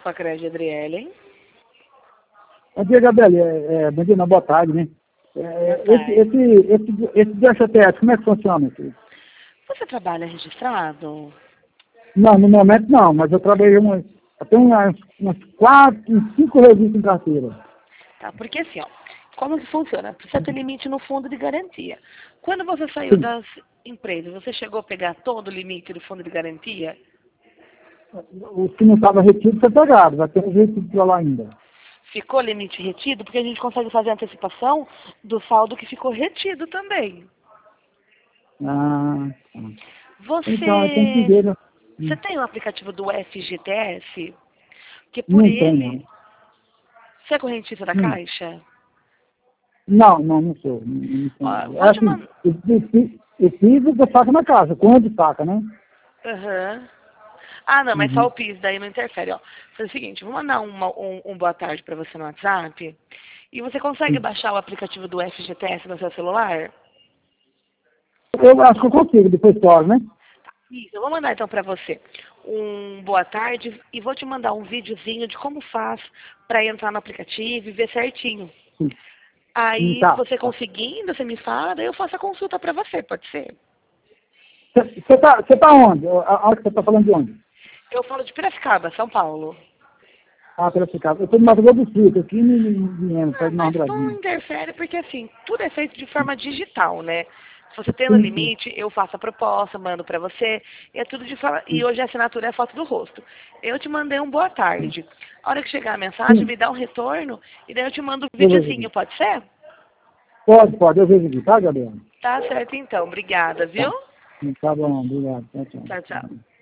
Alfacred, Adriele. Bom dia, Gabriela. Bom dia, não, boa tarde, né? Esse DSTS, como é que funciona aqui? Você trabalha registrado? Não, no momento não, mas eu trabalhei até umas 5 registros em carteira. Tá, porque assim, ó, como que funciona? Precisa ter limite no fundo de garantia. Quando você saiu das empresas, você chegou a pegar todo o limite do fundo de garantia? O que não estava retido foi pegado, vai ter um jeito para lá ainda. Ficou limite retido? Porque a gente consegue fazer a antecipação do saldo que ficou retido também. Ah, tá. Você, Então, eu tenho que ver. Né? você tem o aplicativo do FGTS? Que por Não ele... tem, não. Você é correntista da Caixa? Não sou. Não Ó, tenho. É vou te assim, mandar... eu fiz o que eu faço na casa, quando saca, né? Aham. Ah, não, mas só Uhum. o PIS daí não interfere, ó. Faz o seguinte, vou mandar um boa tarde pra você no WhatsApp. E você consegue baixar o aplicativo do FGTS no seu celular? Eu acho que eu consigo, depois fora, né? Isso, eu vou mandar então pra você um boa tarde e vou te mandar um videozinho de como faz pra entrar no aplicativo e ver certinho. Sim. Aí, se Tá. você conseguindo, você me fala, daí eu faço a consulta pra você, pode ser? Você tá onde? Aonde você tá falando de onde? Eu falo de Piracicaba, São Paulo. Ah, Piracicaba. Eu tô no Mato Grosso do Sul, aqui em Viena, Ah, perto de Nova mas não Andradina. interfere porque assim, tudo é feito de forma digital, né? Se você tem no Sim. limite, eu faço a proposta, mando pra você, e é tudo de forma... E hoje a assinatura é a foto do rosto. Eu te mandei um boa tarde. A hora que chegar a mensagem, Sim. me dá um retorno, e daí eu te mando um Eu vejo videozinho, aqui. pode ser? Pode, eu vejo aqui, tá, Gabriela? Tá certo então, obrigada, viu? Tá. Tá bom, obrigado. Tchau, Tchau, tchau. tchau.